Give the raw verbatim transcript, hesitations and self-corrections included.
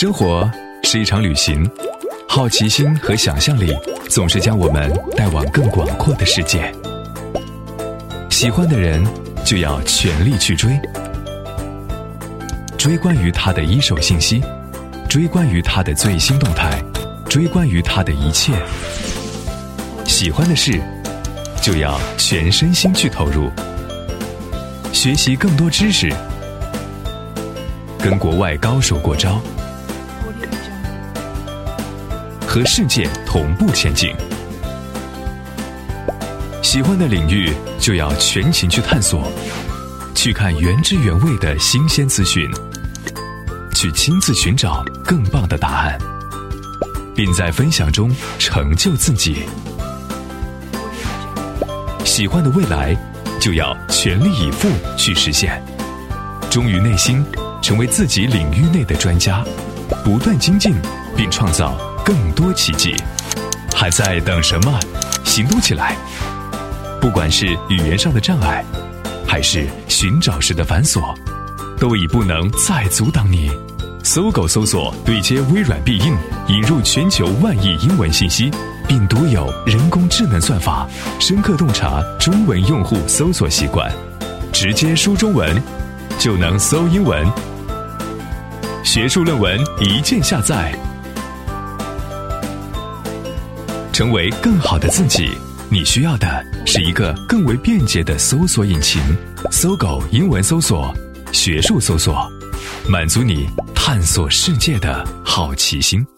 生活是一场旅行，好奇心和想象力总是将我们带往更广阔的世界。喜欢的人就要全力去追，追关于他的一手信息，追关于他的最新动态，追关于他的一切。喜欢的事就要全身心去投入，学习更多知识，跟国外高手过招，和世界同步前进。喜欢的领域就要全情去探索，去看原汁原味的新鲜资讯，去亲自寻找更棒的答案，并在分享中成就自己。喜欢的未来就要全力以赴去实现，忠于内心，成为自己领域内的专家，不断精进并创造更多奇迹。还在等什么？行动起来！不管是语言上的障碍，还是寻找时的繁琐，都已不能再阻挡你。搜狗搜索对接微软必应，引入全球万亿英文信息，并独有人工智能算法，深刻洞察中文用户搜索习惯，直接输中文就能搜英文。学术论文一键下载，成为更好的自己。你需要的是一个更为便捷的搜索引擎。搜狗英文搜索，学术搜索，满足你探索世界的好奇心。